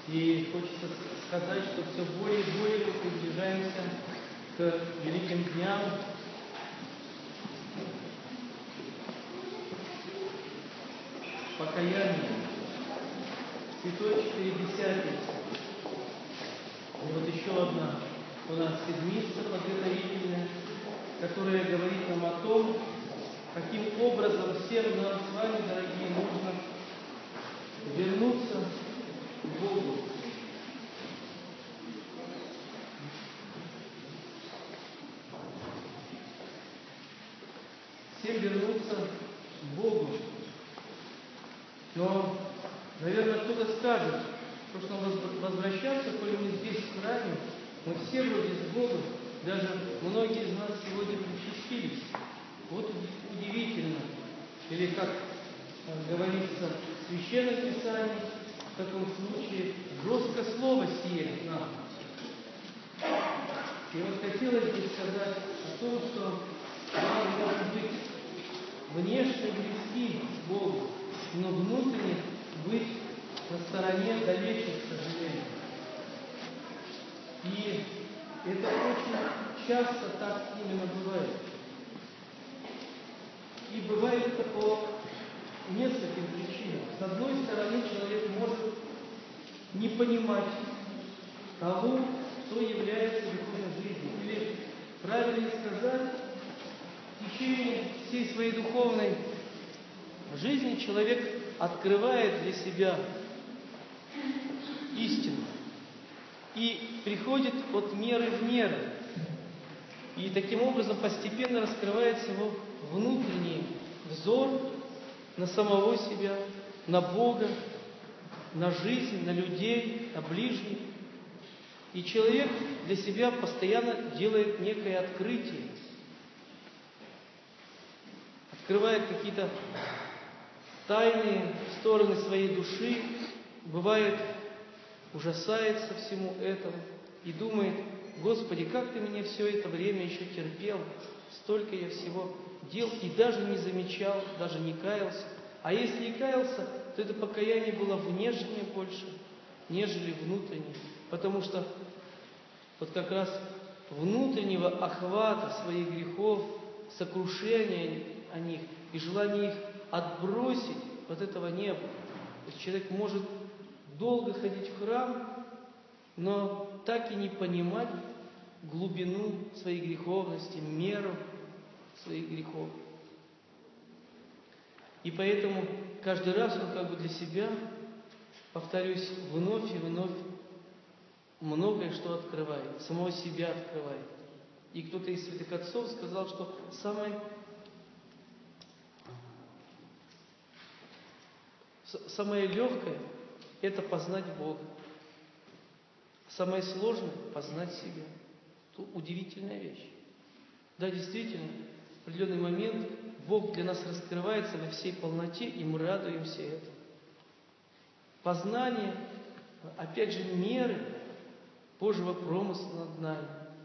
И хочется сказать, что все более и более мы приближаемся к великим дням. Покаяние. Святой Четыредесятницы. И вот еще одна у нас седмица подготовительная, которая говорит нам о том, каким образом всем нам с вами, дорогие, нужно вернуться к Богу. Всем вернуться к Богу. Но, наверное, кто-то скажет, что нам возвращаться, коли мы здесь в храме, мы все вроде с Богом, даже многие из нас сегодня причастились. Вот удивительно. Или, как говорится в Священном Писании, в таком случае жестко слово сие нам. И вот хотелось бы сказать о том, что нам может быть внешне близки к Богу, но внутренне быть на стороне далече, к сожалению. И это очень часто так именно бывает. И бывает это по нескольким причинам. С одной стороны, человек может не понимать того, кто является духовной жизнью. Или, правильнее сказать, в течение всей своей духовной жизни человек открывает для себя истину и приходит от меры в меру. И таким образом постепенно раскрывается его внутренний взор на самого себя, на Бога, на жизнь, на людей, на ближних. И человек для себя постоянно делает некое открытие, открывает какие-то тайные стороны своей души, бывает, ужасается всему этому и думает: Господи, как Ты меня все это время еще терпел, столько я всего дел и даже не замечал, даже не каялся. А если и каялся, то это покаяние было внешнее больше, нежели внутреннее. Потому что вот как раз внутреннего охвата своих грехов, сокрушения о них и желания их отбросить, вот этого не было. То есть человек может долго ходить в храм, но так и не понимать глубину своей греховности, меру своих грехов. И поэтому каждый раз он как бы для себя, повторюсь, вновь и вновь многое что открывает, самого себя открывает. И кто-то из святых отцов сказал, что самое легкое – это познать Бога. Самое сложное – познать себя. Это удивительная вещь. Да, действительно, в определенный момент Бог для нас раскрывается во всей полноте, и мы радуемся этому. Познание, опять же, меры Божьего промысла над нами,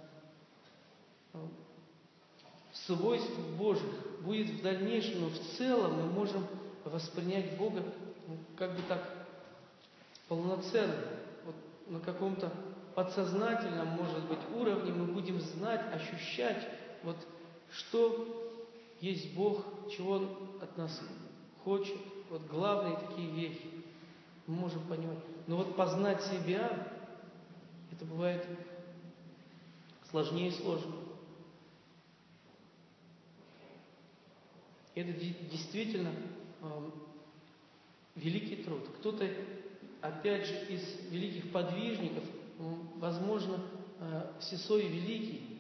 свойств Божьих будет в дальнейшем, но в целом мы можем воспринять Бога как бы так полноценно. Вот на каком-то подсознательном, может быть, уровне мы будем знать, ощущать, вот что есть Бог, чего Он от нас хочет. Вот главные такие вещи мы можем понимать. Но вот познать себя, это бывает сложнее и сложнее. Это действительно великий труд. Кто-то, опять же, из великих подвижников, возможно, Сесой Великий,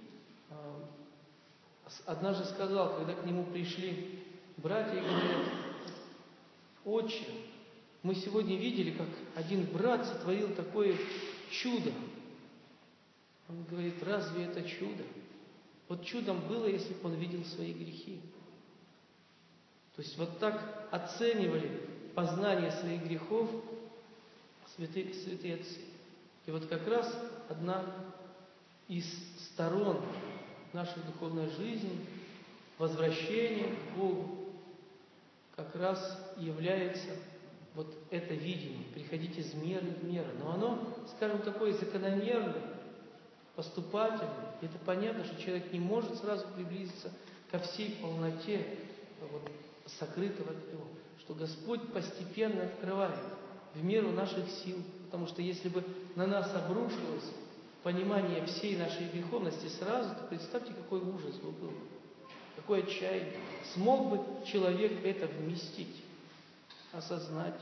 однажды сказал, когда к нему пришли братья и говорят: «Отче, мы сегодня видели, как один брат сотворил такое чудо». Он говорит: разве это чудо? Вот чудом было, если бы он видел свои грехи. То есть вот так оценивали познание своих грехов святые отцы. И вот как раз одна из сторон нашей духовной жизни, возвращение к Богу, как раз является вот это видение, приходить из меры в меру. Но оно, скажем, такое закономерное, поступательное. И это понятно, что человек не может сразу приблизиться ко всей полноте вот, сокрытого от него. Что Господь постепенно открывает в меру наших сил. Потому что если бы на нас обрушилось понимание всей нашей греховности сразу, то представьте, какой ужас бы был. Какое отчаяние. Смог бы человек это вместить, осознать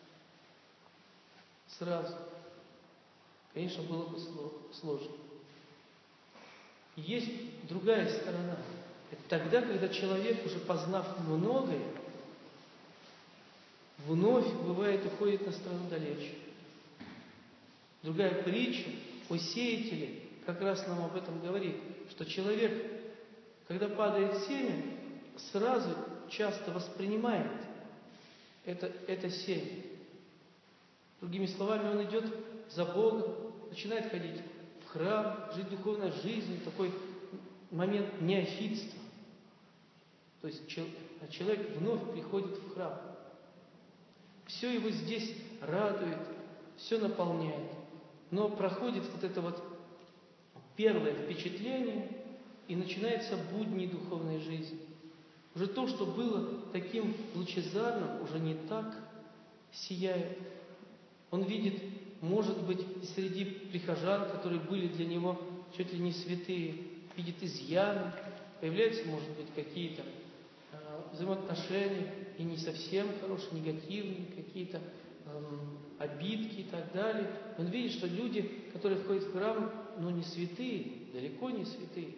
сразу? Конечно, было бы сложно. И есть другая сторона. Это тогда, когда человек, уже познав многое, вновь, бывает, уходит на сторону далече. Другая притча о сеятеле как раз нам об этом говорит, что человек, когда падает семя, сразу часто воспринимает это семя. Другими словами, он идет за Богом, начинает ходить в храм, жить духовной жизнью, такой момент неофитства. То есть человек вновь приходит в храм. Все его здесь радует, все наполняет. Но проходит вот это вот первое впечатление, и начинается будни духовной жизни. Уже то, что было таким лучезарным, уже не так сияет. Он видит, может быть, среди прихожан, которые были для него чуть ли не святые, видит изъяны, появляются, может быть, какие-то взаимоотношения, и не совсем хорошие, негативные, какие-то обидки и так далее. Он видит, что люди, которые входят в храм, не святые, далеко не святые.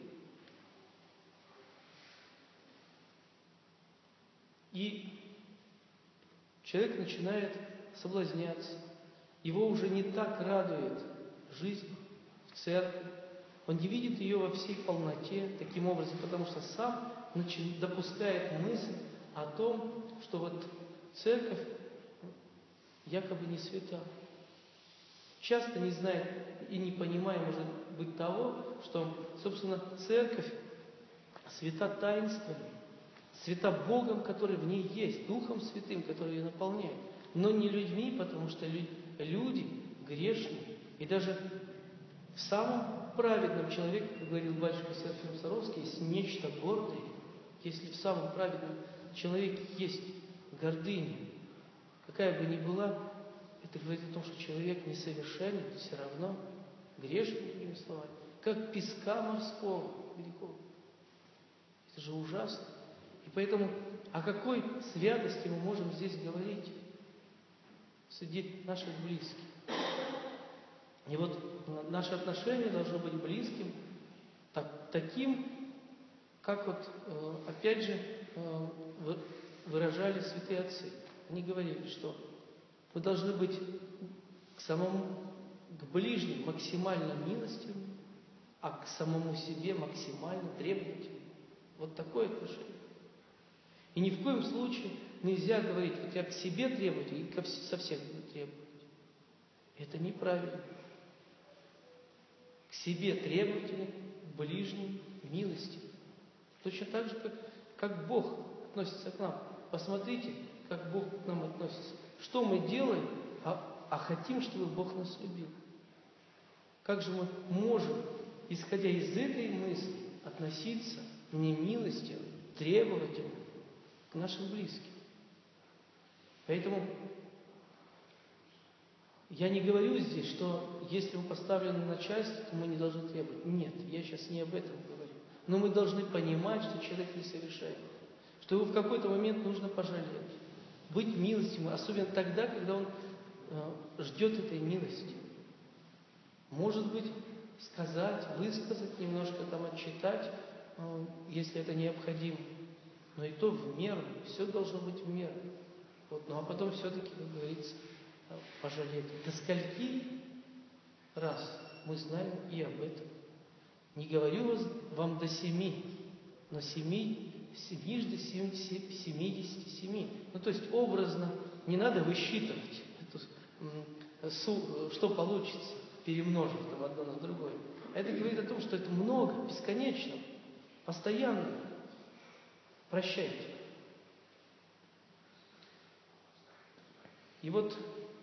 И человек начинает соблазняться. Его уже не так радует жизнь в церкви. Он не видит ее во всей полноте таким образом, потому что сам допускает мысль о том, что вот церковь якобы не свята. Часто не знает и не понимая, может быть, того, что, собственно, церковь свята таинствами, свята Богом, который в ней есть, Духом Святым, который ее наполняет, но не людьми, потому что люди грешные. И даже в самом праведном человеке, как говорил батюшка Серафим Саровский, есть нечто гордое. Если в самом праведном человеке есть гордыня, какая бы ни была, это говорит о том, что человек несовершенен, все равно грешный, другими словами, как песка морского великого. Это же ужасно. И поэтому о какой святости мы можем здесь говорить среди наших близких? И вот наше отношение должно быть близким, таким, как вот, опять же, выражали святые отцы. Они говорили, что мы должны быть к ближним максимально милостивыми, а к самому себе максимально требовательным. Вот такое отношение. И ни в коем случае нельзя говорить, вот я к себе требователь и со всех буду требовать. Это неправильно. К себе требовательны, к ближним милости. Точно так же, как Бог относится к нам. Посмотрите, как Бог к нам относится. Что мы делаем, а хотим, чтобы Бог нас любил. Как же мы можем, исходя из этой мысли, относиться немилостиво, требовательно к нашим близким? Поэтому я не говорю здесь, что если мы поставлены на начальство, то мы не должны требовать. Нет, я сейчас не об этом говорю. Но мы должны понимать, что человек несовершенен, что его в какой-то момент нужно пожалеть, быть милостивым, особенно тогда, когда он ждет этой милости. Может быть, сказать, высказать, немножко отчитать, если это необходимо. Но и то в меру, все должно быть в меру. Ну а потом все-таки, как говорится, пожалеть. До скольки раз мы знаем и об этом. Не говорю вам до 7, но 7 77. То есть образно не надо высчитывать, что получится, перемножив одно на другое. Это говорит о том, что это много, бесконечно, постоянно. Прощайте. И вот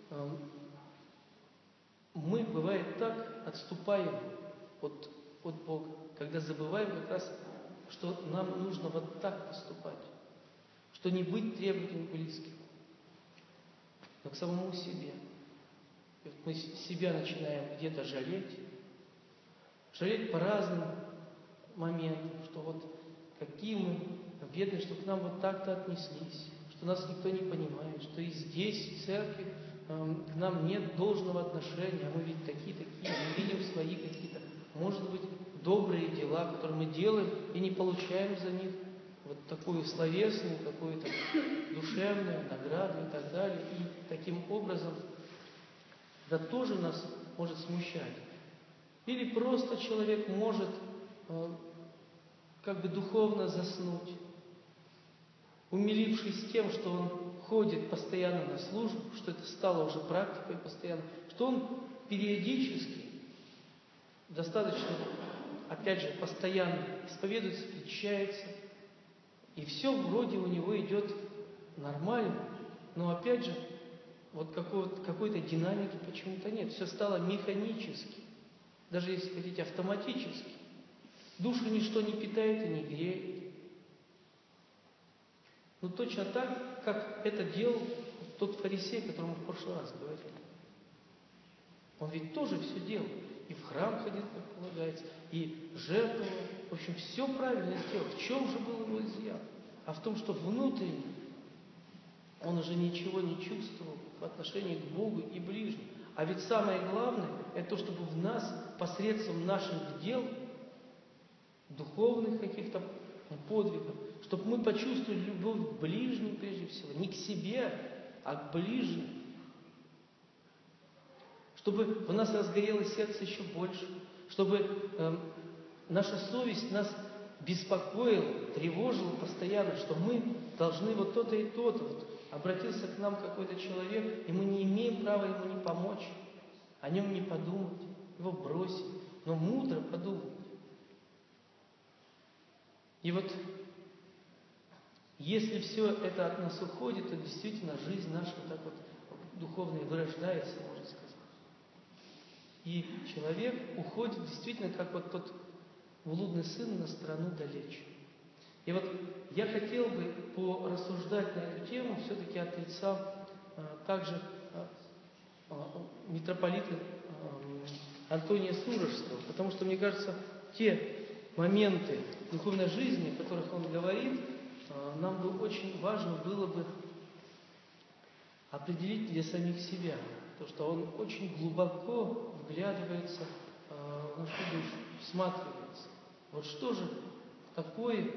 мы, бывает так, отступаем от Бога, когда забываем как раз, что нам нужно вот так поступать, что не быть требовательным к близким, но к самому себе. И вот мы себя начинаем где-то жалеть по разным моментам, что вот какие мы бедные, что к нам вот так-то отнеслись, что нас никто не понимает, что и здесь, в церкви, к нам нет должного отношения, а мы ведь такие, мы видим свои какие-то, может быть, добрые дела, которые мы делаем и не получаем за них вот такую словесную, какую-то душевную награду и так далее. И таким образом это тоже нас может смущать. Или просто человек может как бы духовно заснуть, умилившись тем, что он ходит постоянно на службу, что это стало уже практикой постоянно, что он периодически, достаточно, опять же, постоянно исповедуется, причащается, и все вроде у него идет нормально, но опять же, вот какой-то динамики почему-то нет. Все стало механически, даже если хотите, автоматически. Душу ничто не питает и не греет. Но точно так, как это делал тот фарисей, о котором мы в прошлый раз говорили. Он ведь тоже все делал. И в храм ходил, как полагается, и жертвовал. В общем, все правильно сделал. В чем же был его изъян? А в том, что внутренне он уже ничего не чувствовал в отношении к Богу и ближним. А ведь самое главное, это то, чтобы в нас посредством наших дел, духовных каких-то подвигов, чтобы мы почувствовали любовь к ближним прежде всего, не к себе, а к ближним. Чтобы в нас разгорелось сердце еще больше, чтобы наша совесть нас беспокоила, тревожила постоянно, что мы должны вот то-то и то-то. Вот обратился к нам какой-то человек, и мы не имеем права ему не помочь, о нем не подумать, его бросить, но мудро подумать. И вот если все это от нас уходит, то действительно жизнь наша вот так вот духовная вырождается, можно сказать. И человек уходит действительно, как вот тот блудный сын на страну далече. И вот я хотел бы порассуждать на эту тему все-таки от лица также митрополита Антония Сурожского, потому что, мне кажется, те моменты духовной жизни, о которых он говорит, нам бы очень важно было бы определить для самих себя, то, что он очень глубоко вглядывается в нашу душу, всматривается. Вот что же такое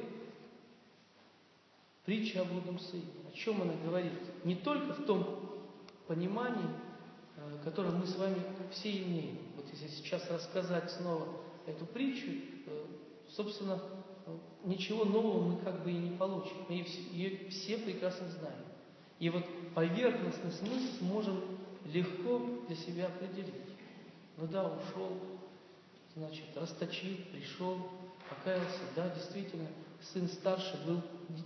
притча о блудном сыне? О чем она говорит? Не только в том понимании, которое мы с вами все имеем. Вот если сейчас рассказать снова эту притчу, собственно, ничего нового мы как бы и не получим. Мы ее все прекрасно знаем. И вот поверхностный смысл можем легко для себя определить. Ну да, ушел, значит, расточил, пришел, покаялся. Да, действительно, сын старший был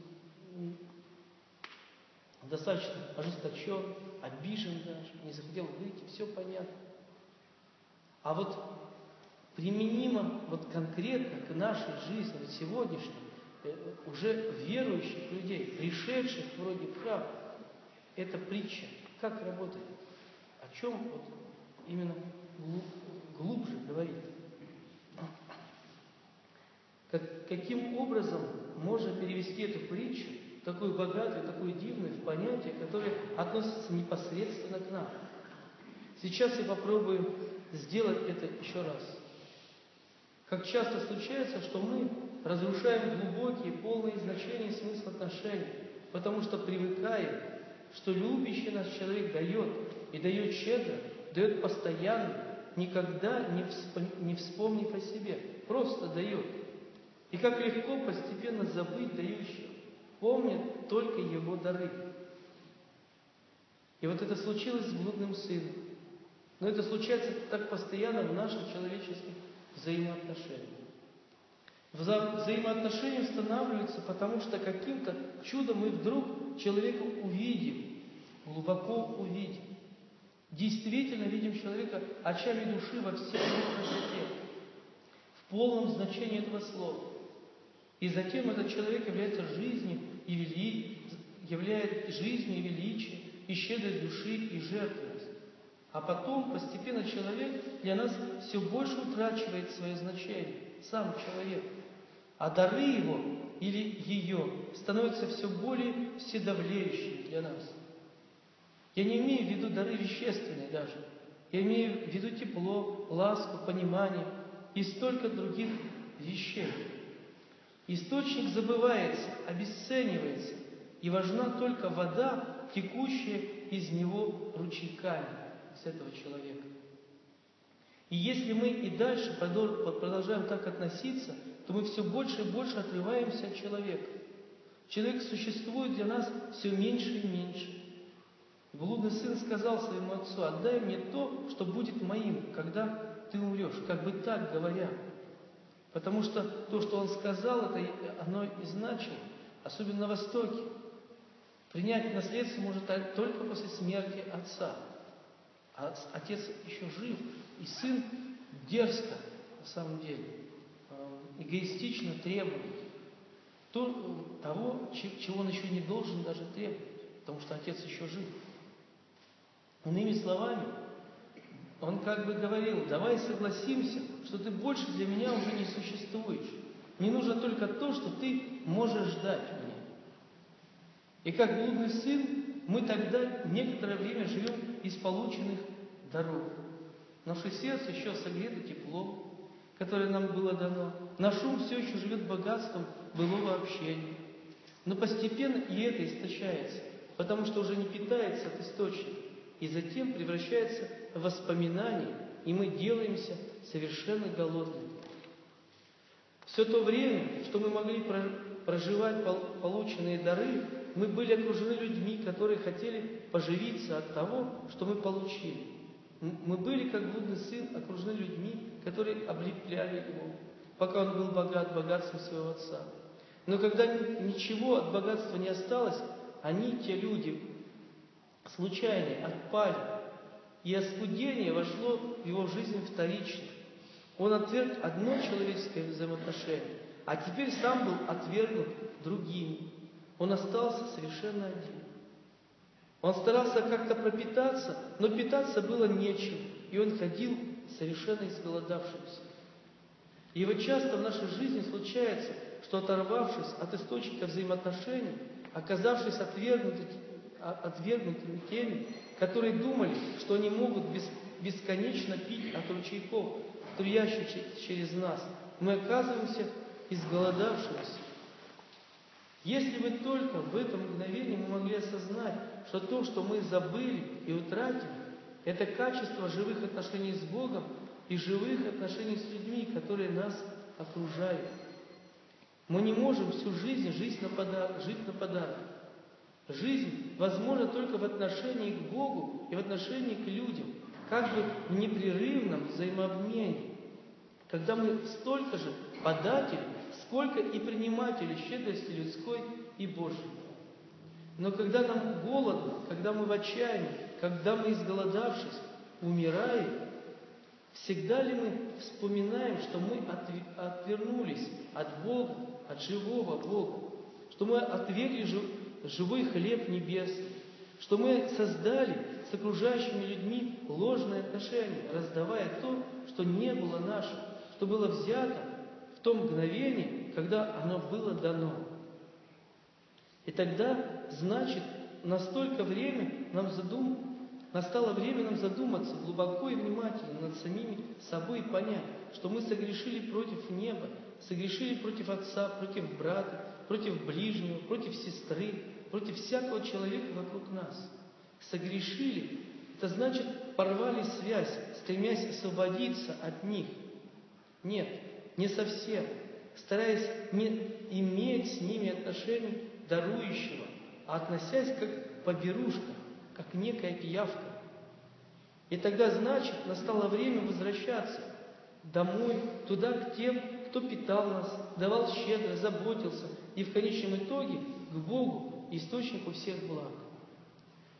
достаточно ожесточен, обижен даже, не захотел выйти, все понятно. А вот применимо вот конкретно к нашей жизни, вот сегодняшней, уже верующих людей, пришедших вроде в храм, эта притча как работает? О чем вот именно глубже говорит? Каким образом можно перевести эту притчу, такую богатую, такую дивную, в понятие, которое относится непосредственно к нам? Сейчас я попробую сделать это еще раз. Как часто случается, что мы разрушаем глубокие, полные значения и смысл отношений, потому что привыкаем, что любящий нас человек дает, и дает щедро, дает постоянно, никогда не вспомнив о себе, просто дает. И как легко постепенно забыть дающего, помнят только его дары. И вот это случилось с блудным сыном. Но это случается так постоянно в наших человеческих взаимоотношениях. Взаимоотношения устанавливаются, потому что каким-то чудом мы вдруг человека увидим, глубоко увидим. Действительно видим человека очами души во всей его красоте, в полном значении этого слова. И затем этот человек является жизнью и величием, и щедрость души, и жертвенность. А потом постепенно человек для нас все больше утрачивает свое значение, сам человек. А дары его или ее становятся все более вседавляющими для нас. Я не имею в виду дары вещественные даже. Я имею в виду тепло, ласку, понимание и столько других вещей. Источник забывается, обесценивается, и важна только вода, текущая из него ручейками, с этого человека. И если мы и дальше продолжаем так относиться, то мы все больше и больше отрываемся от человека. Человек существует для нас все меньше и меньше. И блудный сын сказал своему отцу: «Отдай мне то, что будет моим, когда ты умрешь», как бы так говоря. Потому что то, что он сказал, это оно и значило, особенно на Востоке. Принять наследство может только после смерти отца. А отец еще жив, и сын дерзко, на самом деле, эгоистично требует того, чего он еще не должен даже требовать, потому что отец еще жив. Иными словами, он как бы говорил: давай согласимся, что ты больше для меня уже не существуешь. Мне нужно только то, что ты можешь дать мне. И как блудный сын, мы тогда некоторое время живем из полученных даров. Наше сердце еще согрето теплом, которое нам было дано. Наш ум все еще живет богатством былого общения. Но постепенно и это истощается, потому что уже не питается от источника. И затем превращается в воспоминание, и мы делаемся совершенно голодными. Все то время, что мы могли проживать полученные дары, мы были окружены людьми, которые хотели поживиться от того, что мы получили. Мы были, как блудный сын, окружены людьми, которые облепляли его, пока он был богат богатством своего отца. Но когда ничего от богатства не осталось, те люди, случайные, отпали, и оскудение вошло в его жизнь вторично. Он отверг одно человеческое взаимоотношение, а теперь сам был отвергнут другими. Он остался совершенно один. Он старался как-то пропитаться, но питаться было нечем, и он ходил совершенно изголодавшимся. И вот часто в нашей жизни случается, что, оторвавшись от источника взаимоотношений, оказавшись отвергнутыми теми, которые думали, что они могут бесконечно пить от ручейков, струящих через нас, мы оказываемся изголодавшимися. Если бы только в этом мгновении мы могли осознать, что то, что мы забыли и утратили, это качество живых отношений с Богом и живых отношений с людьми, которые нас окружают. Мы не можем всю жизнь жить на подарок. Жизнь возможна только в отношении к Богу и в отношении к людям, как бы в непрерывном взаимообмене, когда мы столько же податели, сколько и приниматели щедрости людской и Божьей. Но когда нам голодно, когда мы в отчаянии, когда мы, изголодавшись, умираем, всегда ли мы вспоминаем, что мы отвернулись от Бога, от живого Бога, что мы отвергли живой хлеб небесный, что мы создали с окружающими людьми ложные отношения, раздавая то, что не было наше, что было взято в то мгновение, когда оно было дано. И тогда, значит, настало время нам задуматься глубоко и внимательно над самими собой и понять, что мы согрешили против неба, согрешили против отца, против брата, против ближнего, против сестры, против всякого человека вокруг нас. Согрешили — это значит, порвали связь, стремясь освободиться от них. Нет, не совсем, стараясь не иметь с ними отношений дарующего, а относясь как поберушка, как некая пиявка. И тогда, значит, настало время возвращаться домой, туда, к тем, кто питал нас, давал щедро, заботился, и в конечном итоге к Богу, источнику всех благ.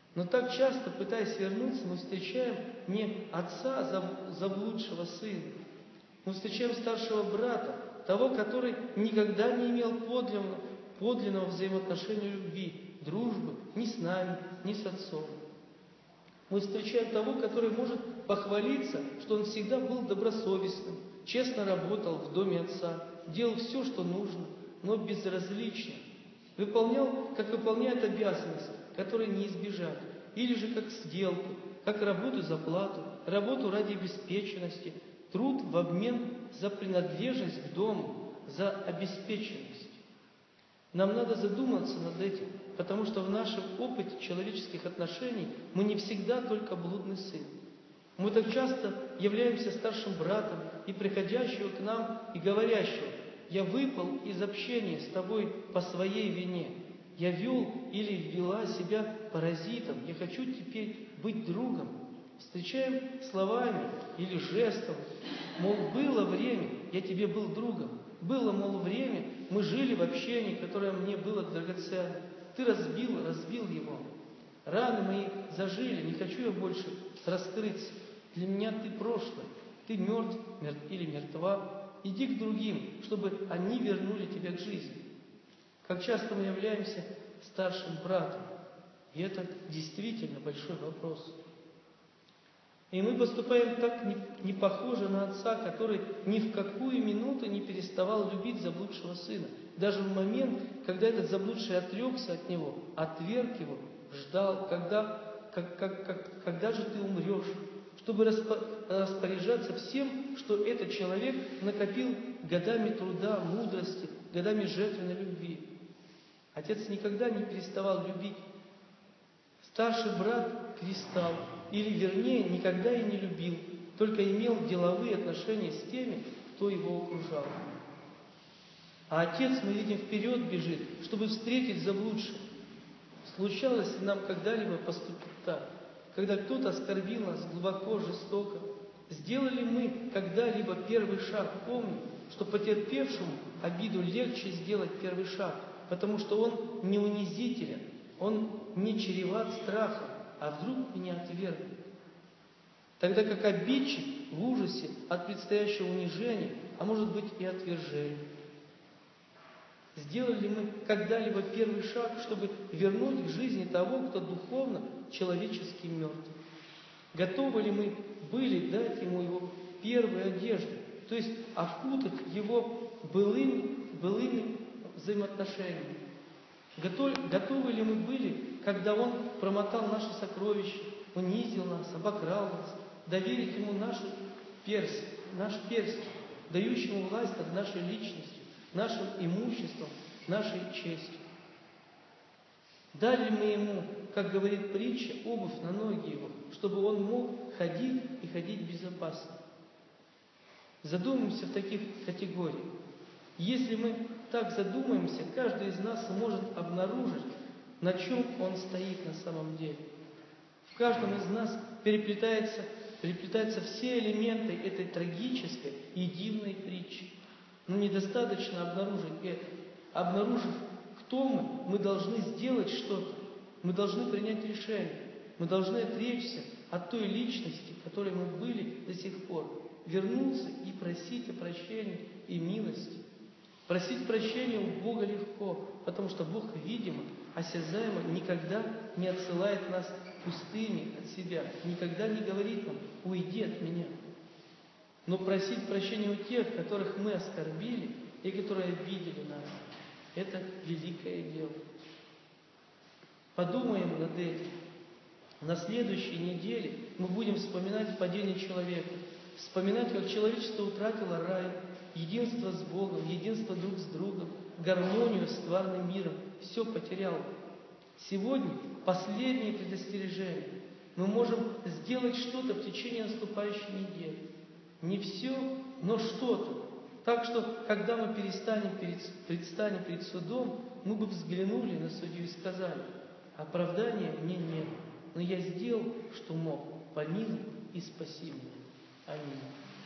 Но так часто, пытаясь вернуться, мы встречаем не отца заблудшего сына. Мы встречаем старшего брата, того, который никогда не имел подлинного взаимоотношения любви, дружбы ни с нами, ни с отцом. Мы встречаем того, который может похвалиться, что он всегда был добросовестным, честно работал в доме отца, делал все, что нужно, но безразлично. Выполнял, как выполняют обязанности, которые не избежать, или же как сделку, как работу за плату, работу ради обеспеченности, труд в обмен за принадлежность к дому, за обеспеченность. Нам надо задуматься над этим, потому что в нашем опыте человеческих отношений мы не всегда только блудный сын. Мы так часто являемся старшим братом и приходящего к нам и говорящего: «Я выпал из общения с тобой по своей вине. Я вел или вела себя паразитом. Я хочу теперь быть другом». Встречаем словами или жестом, мол, было время, я тебе был другом. Было, мол, время, мы жили в общении, которое мне было драгоценно. Ты разбил его. Раны мои зажили, не хочу я больше раскрыться. Для меня ты прошлое, ты мертв или мертва. Иди к другим, чтобы они вернули тебя к жизни. Как часто мы являемся старшим братом? И это действительно большой вопрос. И мы поступаем так не похоже на отца, который ни в какую минуту не переставал любить заблудшего сына. Даже в момент, когда этот заблудший отрекся от него, отверг его, ждал, когда же ты умрешь, чтобы распоряжаться всем, что этот человек накопил годами труда, мудрости, годами жертвенной любви. Отец никогда не переставал любить. Старший брат перестал, или вернее, никогда и не любил, только имел деловые отношения с теми, кто его окружал. А отец, мы видим, вперед бежит, чтобы встретить заблудших. Случалось ли нам когда-либо поступить так, когда кто-то оскорбил нас глубоко, жестоко? Сделали мы когда-либо первый шаг? Помни, что потерпевшему обиду легче сделать первый шаг, потому что он не унизителен, он не чреват страхом, а вдруг меня отвергнут. Тогда как обидчик в ужасе от предстоящего унижения, а может быть и отвержения. Сделали ли мы когда-либо первый шаг, чтобы вернуть к жизни того, кто духовно, человечески мертв? Готовы ли мы были дать ему его первую одежду, то есть окутать его былыми взаимоотношениями? Готовы ли мы были, когда он промотал наши сокровища, унизил нас, обокрал нас, доверить ему наш перстень, дающий ему власть над нашей личностью, нашим имуществом, нашей честью? Дали мы ему, как говорит притча, обувь на ноги его, чтобы он мог ходить и ходить безопасно? Задумаемся в таких категориях. Если мы так задумаемся, каждый из нас сможет обнаружить, на чем он стоит на самом деле. В каждом из нас переплетаются все элементы этой трагической и дивной притчи. Но недостаточно обнаружить это. Обнаружив, кто мы должны сделать что-то. Мы должны принять решение. Мы должны отречься от той личности, которой мы были до сих пор. Вернуться и просить о прощении и милости. Просить прощения у Бога легко, потому что Бог, видимо, осязаемо никогда не отсылает нас пустыми от себя, никогда не говорит нам: «Уйди от меня». Но просить прощения у тех, которых мы оскорбили и которые обидели нас, это великое дело. Подумаем над этим. На следующей неделе мы будем вспоминать падение человека, вспоминать, как человечество утратило рай, единство с Богом, единство друг с другом, гармонию с тварным миром, все потеряло. Сегодня последнее предостережение. Мы можем сделать что-то в течение наступающей недели. Не все, но что-то. Так что, когда мы предстанем перед судом, мы бы взглянули на судью и сказали: оправдания мне нет, но я сделал, что мог, помилуй и спаси меня. Аминь.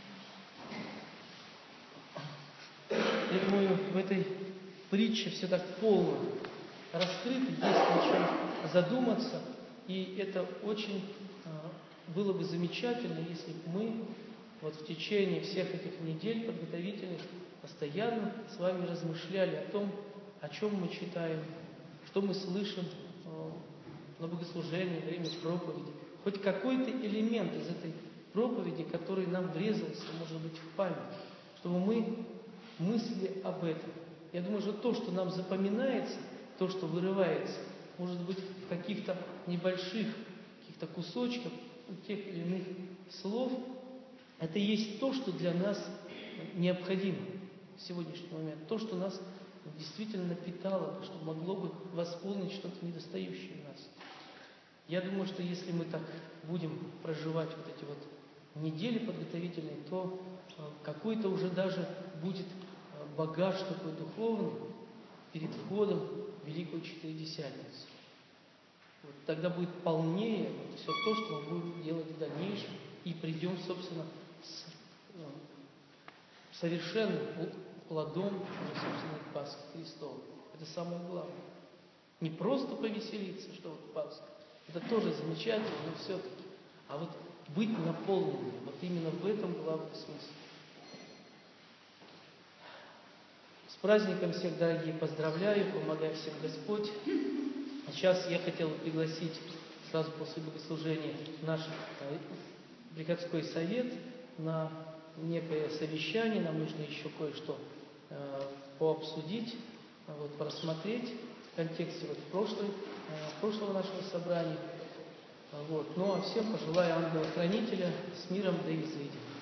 Я думаю, в этой притче все так полно раскрыто, есть о чем задуматься. И это очень было бы замечательно, если бы мы вот в течение всех этих недель подготовительных постоянно с вами размышляли о том, о чем мы читаем, что мы слышим на богослужении, во время проповеди. Хоть какой-то элемент из этой проповеди, который нам врезался, может быть, в память, чтобы мы мыслили об этом. Я думаю, что то, что нам запоминается, то, что вырывается, может быть, в каких-то небольших, каких-то кусочках у тех или иных слов, это и есть то, что для нас необходимо в сегодняшний момент, то, что нас действительно напитало, что могло бы восполнить что-то недостающее в нас. Я думаю, что если мы так будем проживать вот эти вот недели подготовительные, то какой-то уже даже будет багаж такой духовный перед входом в Великую Четыредесятницу. Вот тогда будет полнее вот все то, что мы будем делать в дальнейшем, и придем, собственно, с совершенным плодом уже, собственно, Пасхи Христовой. Это самое главное. Не просто повеселиться, что вот Пасха. Это тоже замечательно, но все-таки. А вот быть наполненным, вот именно в этом главный смысл. С праздником всех, дорогие, поздравляю, помогай всем Господь. А сейчас я хотел пригласить сразу после богослужения наш приходской совет на некое совещание. Нам нужно еще кое-что пообсудить, вот, просмотреть в контексте вот прошлого нашего собрания. Вот. Ну а всем пожелаю ангела-хранителя с миром да извидим.